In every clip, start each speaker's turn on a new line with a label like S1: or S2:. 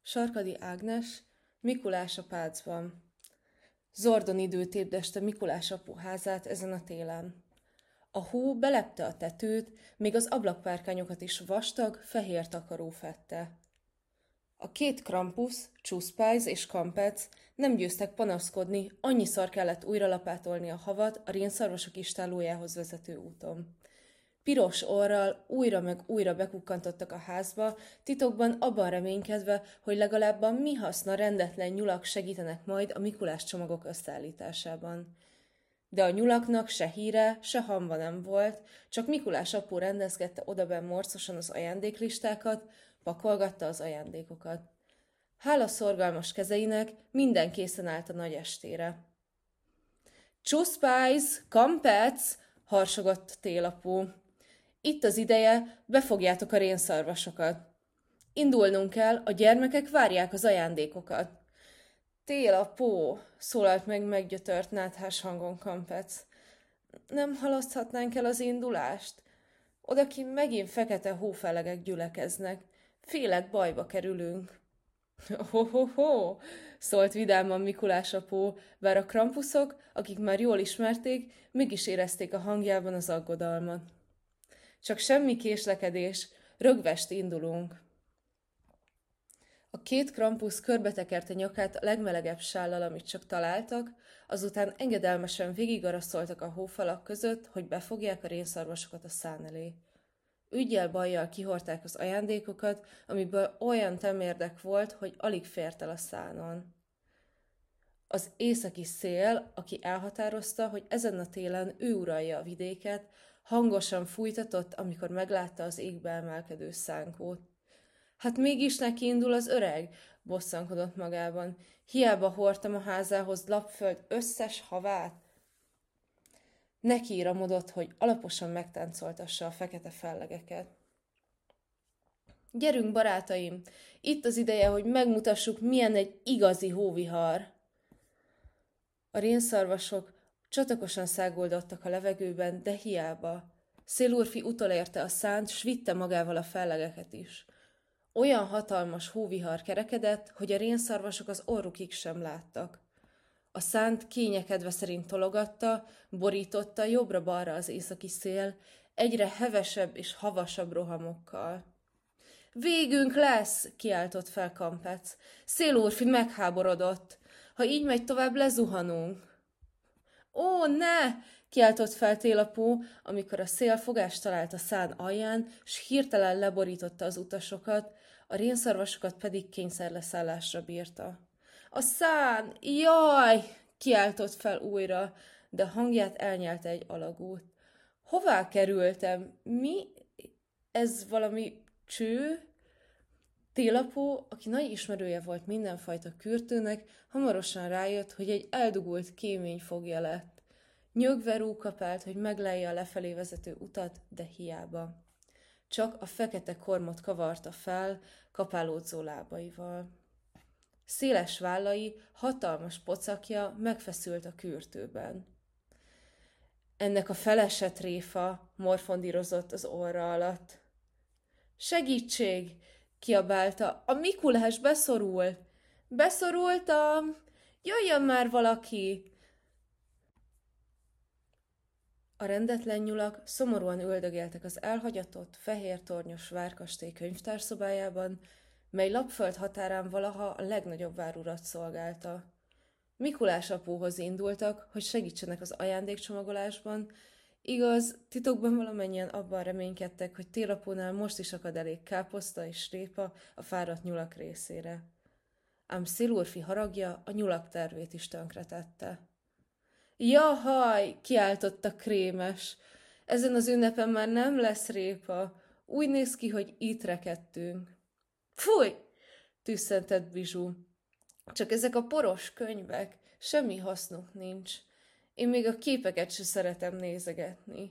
S1: Sarkadi Ágnes, Mikulás a Pácban. Zordon idő tépdeste Mikulás apu házát ezen a télen. A hó belepte a tetőt, még az ablakpárkányokat is vastag, fehér takaró fedte. A két Krampusz, Csuszpájz és Kampec nem győztek panaszkodni, annyiszor kellett újra lapátolni a havat a rénszarvasok istállójához vezető úton. Piros orral újra meg újra bekukkantottak a házba, titokban abban reménykedve, hogy legalább a mi haszna rendetlen nyulak segítenek majd a Mikulás csomagok összeállításában. De a nyulaknak se híre, se hamba nem volt, csak Mikulás apu rendezgette odabenn morcosan az ajándéklistákat, pakolgatta az ajándékokat. Hála szorgalmas kezeinek minden készen állt a nagy estére. Csuszpájz, Kampec, harsogott Télapu. Itt az ideje, befogjátok a rénszarvasokat. Indulnunk kell, a gyermekek várják az ajándékokat. Télapó, szólalt meg meggyötört náthás hangon Kampec. Nem halaszthatnánk el az indulást? Odakint megint fekete hófelegek gyülekeznek. Félek, bajba kerülünk. Ho-ho-ho, szólt vidáman Mikulás apó, bár a krampuszok, akik már jól ismerték, mégis érezték a hangjában az aggodalmat. Csak semmi késlekedés, rögvest indulunk. A két Krampusz körbetekerte nyakát a legmelegebb sállal, amit csak találtak, azután engedelmesen végigaraszoltak a hófalak között, hogy befogják a rénszarvasokat a szán elé. Üggyel-bajjal kihordták az ajándékokat, amiből olyan temérdek volt, hogy alig fért el a szánon. Az északi szél, aki elhatározta, hogy ezen a télen ő uralja a vidéket, hangosan fújtatott, amikor meglátta az égbe emelkedő szánkót. Hát mégis neki indul az öreg, bosszankodott magában. Hiába hordtam a házához Lapföld összes havát. Neki íramodott, hogy alaposan megtáncoltassa a fekete fellegeket. Gyerünk, barátaim! Itt az ideje, hogy megmutassuk, milyen egy igazi hóvihar. A rénszarvasok csatakosan száguldottak a levegőben, de hiába. Szélúrfi utolérte a szánt, s vitte magával a fellegeket is. Olyan hatalmas hóvihar kerekedett, hogy a rénszarvasok az orrukig sem láttak. A szánt kényekedve szerint tologatta, borította jobbra-balra az északi szél, egyre hevesebb és havasabb rohamokkal. Végünk lesz, kiáltott fel Kampec. Szélúrfi megháborodott. Ha így megy tovább, lezuhanunk. Ó, ne! Kiáltott fel Télapó, amikor a szél fogást talált a szán alján, s hirtelen leborította az utasokat, a rénszarvasokat pedig kényszerleszállásra bírta. A szán! Jaj! Kiáltott fel újra, de hangját elnyelte egy alagút. Hová kerültem? Mi? Ez valami cső? Télapó, aki nagy ismerője volt mindenfajta kürtőnek, hamarosan rájött, hogy egy eldugult kémény fogja lett. Nyögve rúkapált, hogy meglelje a lefelé vezető utat, de hiába. Csak a fekete kormot kavarta fel kapálódzó lábaival. Széles vállai, hatalmas pocakja megfeszült a kürtőben. Ennek a felesett réfa, morfondírozott az orra alatt. Segítség! Kiabálta. A Mikulás beszorult! Beszorultam! Jöjjön már valaki! A rendetlen nyulak szomorúan üldögéltek az elhagyatott, fehér tornyos várkastély könyvtárszobájában, mely Lapföld határán valaha a legnagyobb várurat szolgálta. Mikulás apóhoz indultak, hogy segítsenek az ajándékcsomagolásban, igaz, titokban valamennyien abban reménykedtek, hogy Télapónál most is akad elég káposzta és répa a fáradt nyulak részére. Ám Szélúrfi haragja a nyulak tervét is tönkretette. Jahaj! Kiáltotta Krémes. Ezen az ünnepen már nem lesz répa. Úgy néz ki, hogy itt rekedtünk. Fúj! Tüsszentett Bizsú. Csak ezek a poros könyvek, semmi hasznuk nincs. Én még a képeket se szeretem nézegetni.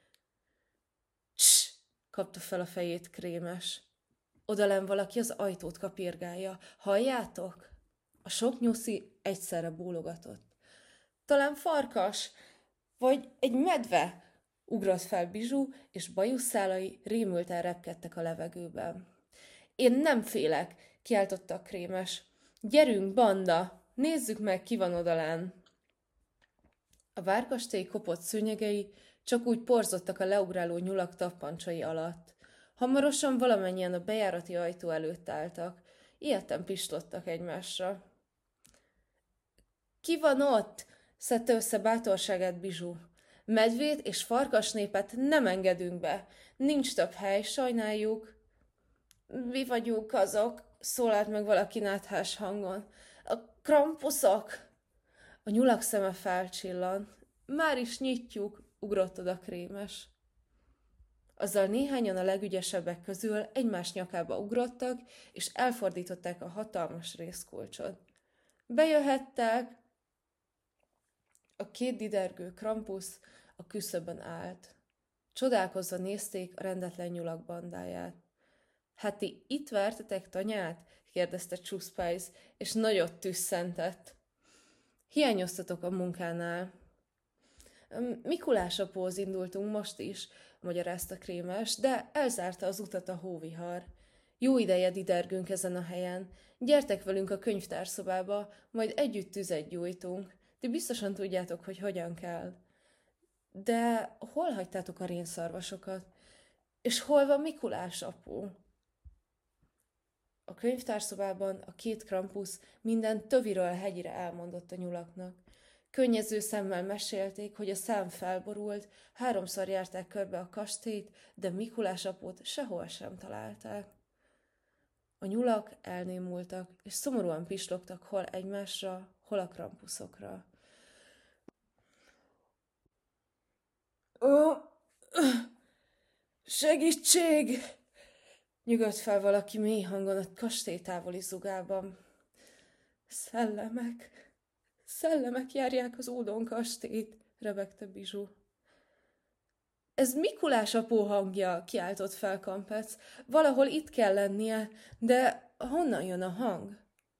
S1: Cs! Kapta fel a fejét Krémes. Odalent valaki az ajtót kapirgálja. Halljátok? A sok nyuszi egyszerre bólogatott. Talán farkas, vagy egy medve, ugrott fel Bizsú, és bajuszszálai rémülten repkedtek a levegőben. Én nem félek, kiáltotta a krémes. Gyerünk, banda! Nézzük meg, ki van odalán! A várkastély kopott szőnyegei csak úgy porzottak a leugráló nyulak tappancsai alatt. Hamarosan valamennyien a bejárati ajtó előtt álltak. Ijedten pislogtak egymásra. Ki van ott? Szedte össze bátorságát Bizsú. Medvét és farkasnépet nem engedünk be. Nincs több hely, sajnáljuk. Mi vagyunk azok, szólalt meg valaki náthás hangon. A krampuszok! A nyulak szeme felcsillant. Már is nyitjuk, ugrott oda krémes. Azzal néhányan a legügyesebbek közül egymás nyakába ugrottak, és elfordították a hatalmas rézkulcsot. Bejöhettek! A két didergő krampusz a küszöbön állt. Csodálkozva nézték a rendetlen nyulak bandáját. Hát ti itt vertetek tanyát? Kérdezte Csúszpájz, és nagyot tüsszentett. Hiányoztatok a munkánál. Mikulás apóhoz indultunk most is, magyarázta krémes, de elzárta az utat a hóvihar. Jó ideje didergünk ezen a helyen. Gyertek velünk a könyvtárszobába, majd együtt tüzet gyújtunk. Ti biztosan tudjátok, hogy hogyan kell. De hol hagytátok a rénszarvasokat? És hol van Mikulás apu? A könyvtárszobában a két krampusz minden töviről hegyire elmondott a nyulaknak. Könnyező szemmel mesélték, hogy a szám felborult, 3-szor járták körbe a kastélyt, de Mikulás apót sehol sem találták. A nyulak elnémultak, és szomorúan pislogtak hol egymásra, hol a krampuszokra. Ó, segítség! Nyugodt fel valaki mély hangon a kastély távoli zugában. Szellemek járják az údon kastélyt, rebegte Bizsú. Ez Mikulás apó hangja, kiáltott fel Kampec. Valahol itt kell lennie, de honnan jön a hang?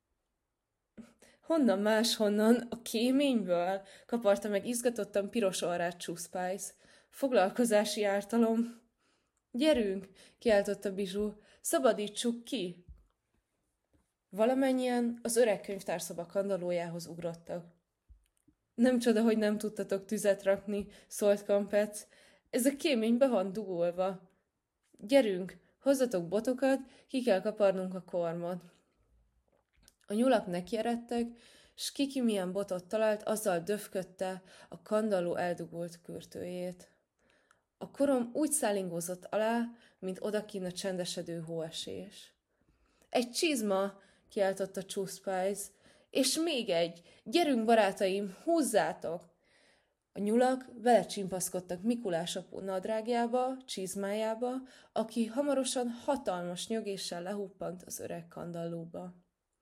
S1: Honnan máshonnan? A kéményből? Kaparta meg izgatottan piros orrát Csúszpájz. Foglalkozási ártalom. Gyerünk, kiáltotta Bizsú, szabadítsuk ki! Valamennyien az öreg könyvtárszoba kandallójához ugrottak. Nem csoda, hogy nem tudtatok tüzet rakni, szólt Kampec. Ez a kémény be van dugolva. Gyerünk, hozzatok botokat, ki kell kaparnunk a kormot. A nyulak nekieredtek, s ki milyen botot talált, azzal döfködte a kandalló eldugult kürtőjét. A korom úgy szállingózott alá, mint odakinn a csendesedő hóesés. Egy csizma, kiáltotta Csúszpájz, és még egy, gyerünk barátaim, húzzátok! A nyulak vele csimpaszkodtak Mikulás apó nadrágjába, csizmájába, aki hamarosan hatalmas nyögéssel lehuppant az öreg kandallóba.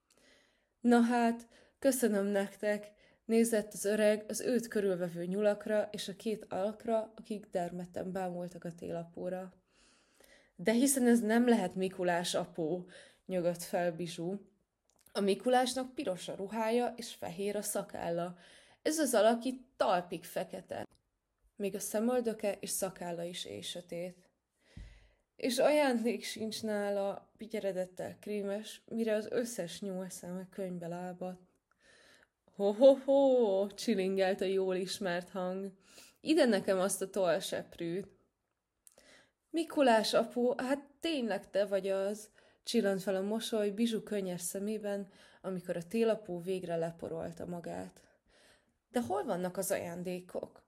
S1: Na hát, köszönöm nektek, nézett az öreg az őt körülvevő nyulakra és a két alakra, akik dermedten bámultak a télapóra. De hiszen ez nem lehet Mikulás apó, nyögött fel Bizsú. A Mikulásnak piros a ruhája és fehér a szakálla. Ez az alak itt talpig fekete. Még a szemöldöke és szakálla is éjsötét. És ajándék sincs nála, pityeredett el krémes, mire az összes nyúlszeme könyvbe lábadt. Ho-ho-ho, csilingelt a jól ismert hang. Ide nekem azt a tollseprűt. Mikulás apu, hát tényleg te vagy az, csillant fel a mosoly Bizsú könnyes szemében, amikor a télapó végre leporolta magát. De hol vannak az ajándékok?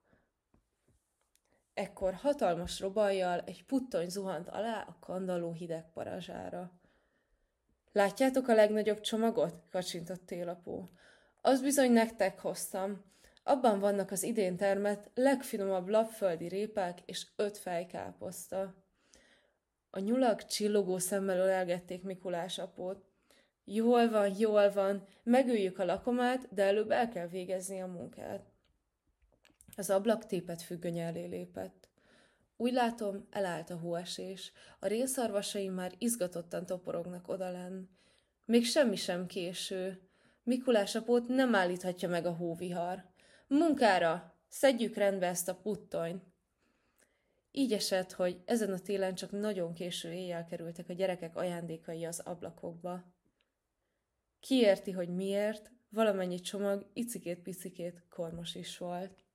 S1: Ekkor hatalmas robajjal egy puttony zuhant alá a kandalló hideg parazsára. Látjátok a legnagyobb csomagot? Kacsintott télapó. Az bizony nektek hoztam. Abban vannak az idén termett legfinomabb lapföldi répák és 5 fejkáposzta. A nyulak csillogó szemmel ölelgették Mikulás apót. Jól van, megöljük a lakomát, de előbb el kell végezni a munkát. Az ablak tépet függöny elé lépett. Úgy látom, elállt a hóesés, a rénszarvasaim már izgatottan toporognak odalenn. Még semmi sem késő. Mikulás apót nem állíthatja meg a hóvihar. Munkára! Szedjük rendbe ezt a puttonyt! Így esett, hogy ezen a télen csak nagyon késő éjjel kerültek a gyerekek ajándékai az ablakokba. Ki érti, hogy miért, valamennyi csomag icikét-picikét kormos is volt.